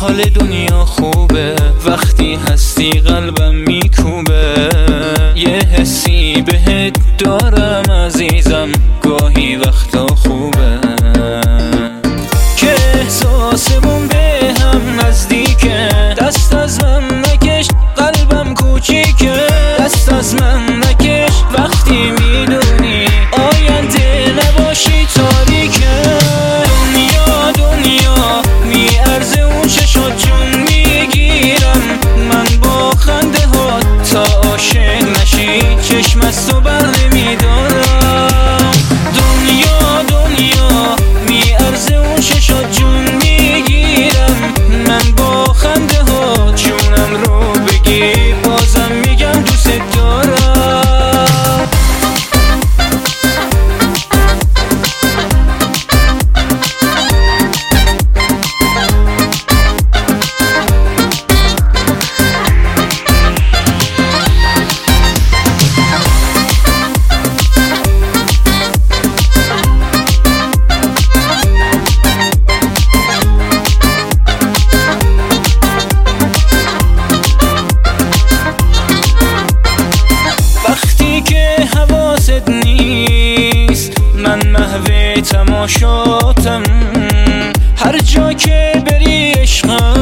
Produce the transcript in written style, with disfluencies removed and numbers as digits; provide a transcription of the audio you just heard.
حال دنیا خوبه وقتی هستی قلبم میکوبه، یه حسی بهت دارم عزیزم گاهی وقتا خوبه که احساسمون به هم نزدیکه. دست از من نکش قلبم کوچیکه، دست از من نکش وقتی میدونی آینده نباشی تاریکه. دنیا دنیا میارزه اون چشات جون میگیرم من با خنده ها تا عاشق نشی چشم از تو بر نمیدارم. دنیا دنیا میارزه اون چشات جون میگیرم من با خنده ها جونم رو بگی بازم میگم دوست دارم. حواست نیست من محو تماشاتم، هر جا که بری عشقم